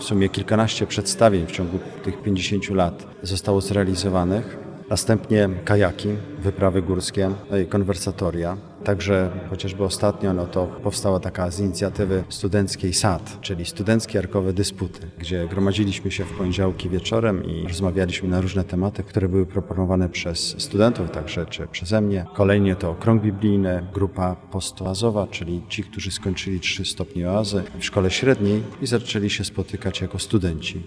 w sumie kilkanaście przedstawień w ciągu tych 50 lat zostało zrealizowanych. Następnie kajaki, wyprawy górskie, no i konwersatoria. Także chociażby ostatnio to powstała taka z inicjatywy studenckiej SAD, czyli studenckie arkowe dysputy, gdzie gromadziliśmy się w poniedziałki wieczorem i rozmawialiśmy na różne tematy, które były proponowane przez studentów, także czy przeze mnie. Kolejnie to krąg biblijny, grupa postoazowa, czyli ci, którzy skończyli 3 stopnie oazy w szkole średniej i zaczęli się spotykać jako studenci.